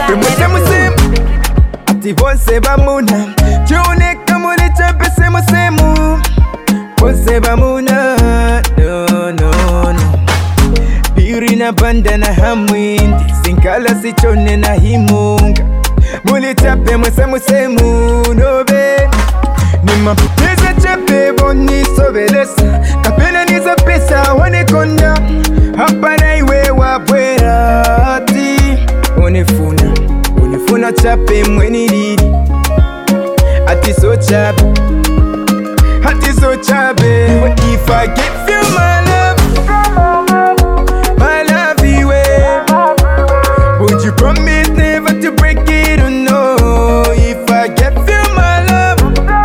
chape musemu ati bonse bamuna chioneka muli chape semusemu bonse bamuna no piri na banda na hamwindi sinkala sichone na himunga muli chape musemu nobe nimapoteza chape boni sobelesa kapena niza pesa wanekonda hapa na iwe wabwera ati unifuna chape mweni lili ati so chape if I give you my love iwe would you promise never to break it or no if I give you my love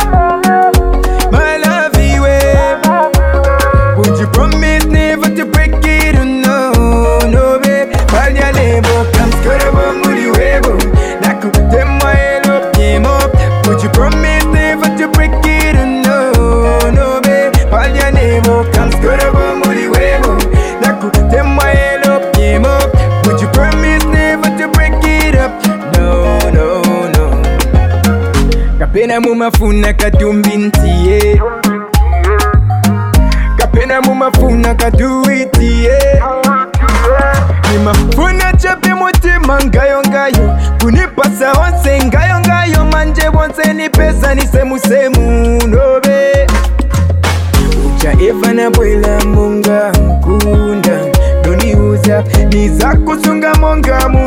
iwe would you promise never to break it or no babe palya lebo kamskorobo muri webo nakutema elo piemo would you promise never to break it or no babe palya lebo kamskorobo muri webo nakutema elo piemo would you promise never to break it up no kapena mumafuna katumbintiye kapena mumafuna kaduitie nimafuna chape mutima ngayo kunipasa onse ngayo manje bonse ni pesa ni semusemu nobe ucha eva na bwela munga mkunda doniuza niza kusunga monga